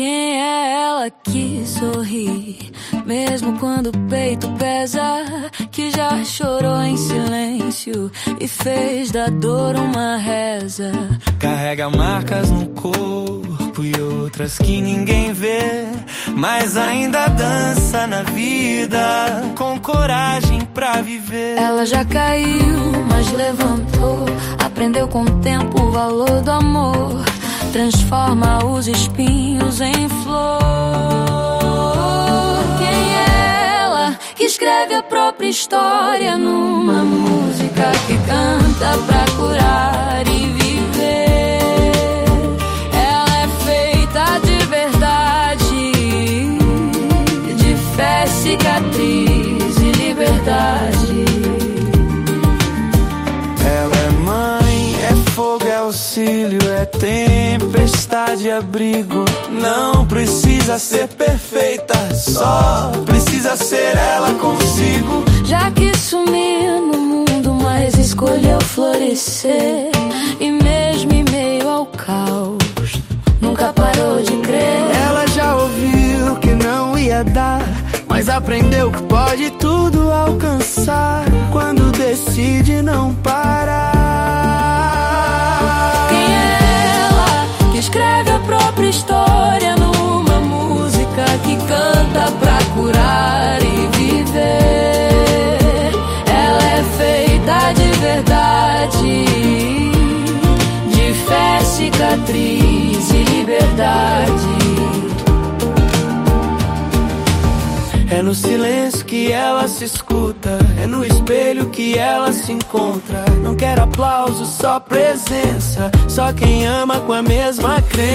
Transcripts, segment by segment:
Quem é ela que sorri, mesmo quando o peito pesa? Que já chorou em silêncio e fez da dor uma reza. Carrega marcas no corpo e outras que ninguém vê, mas ainda dança na vida com coragem pra viver. Ela já caiu, mas levantou, aprendeu com o tempo o valor do amor. Transforma os espinhos em flor. Quem é ela que escreve a própria história numa música que canta pra curar e viver? Ela é feita de verdade, de fé, cicatriz e liberdade. Ela é mãe, é fogo, é auxílio, é tempestade, abrigo. Não precisa ser perfeita, só precisa ser ela consigo. Já que sumiu no mundo, mas escolheu florescer, e mesmo em meio ao caos, nunca parou de crer. Ela já ouviu que não ia dar, mas aprendeu que pode tudo alcançar quando decide não parar. Escreve a própria história numa música que canta pra curar e viver. Ela é feita de verdade, de fé, cicatriz e liberdade. É no silêncio que ela se escuta, é no espelho que ela se encontra. Não quer aplauso, só presença, só quem ama com a mesma crença.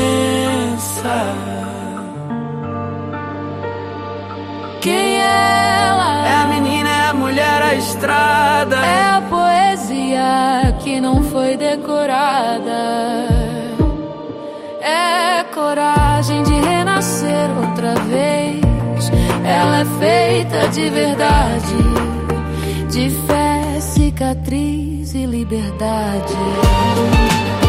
Quem é ela? É a menina, é a mulher, a estrada. É a poesia que não foi decorada. É coragem de renascer outra vez. Ela é feita de verdade, de fé, cicatriz e liberdade.